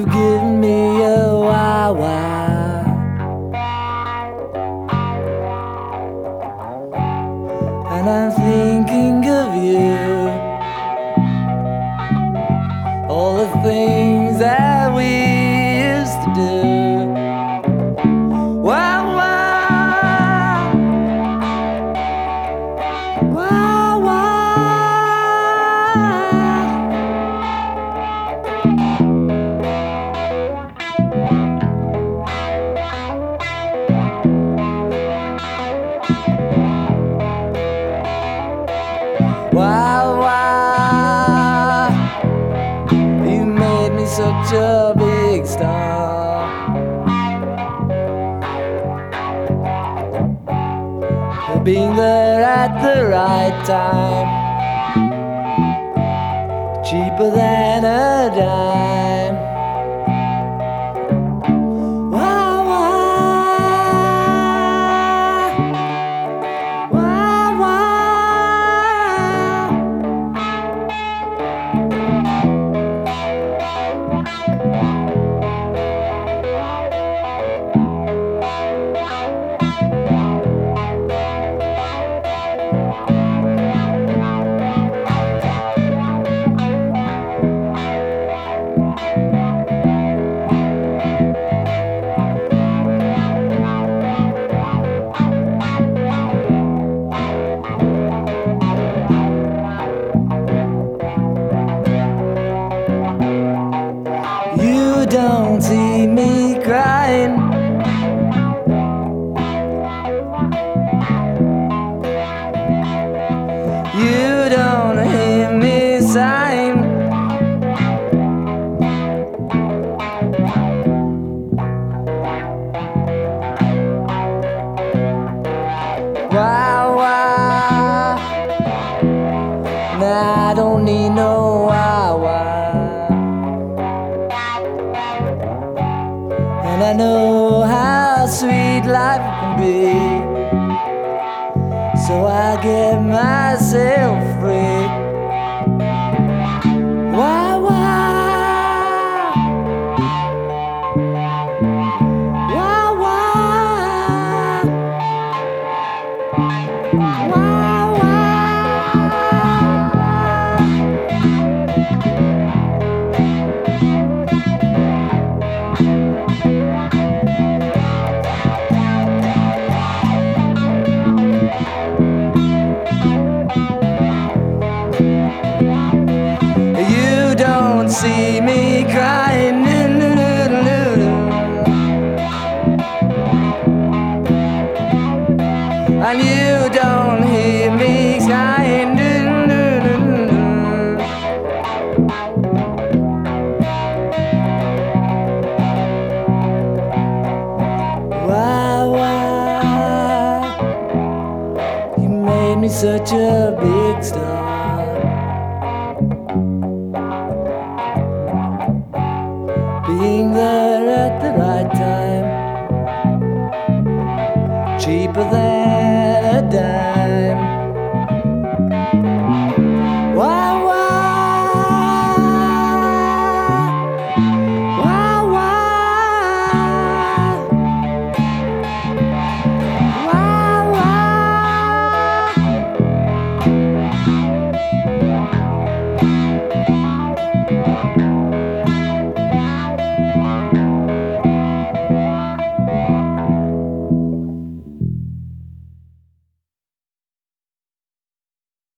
give me a wah-wah, and I'm thinking of you, all the things that we used to do. Wah-wah, wah-wah. Wow, wow, you made me such a big star. For being there at the right time, cheaper than a dime. Wow, wow, wow, wow. You don't see me crying, you don't hear me sighing. Wow, wow, nah, I don't need no wow, wow. And I know how sweet life can be, so I get myself free. Wow, wow, wow, wow, wow, wow. You don't see me crying, and you don't hear me sighing. Wow, wow, you made me such a big star. Being there at the right time,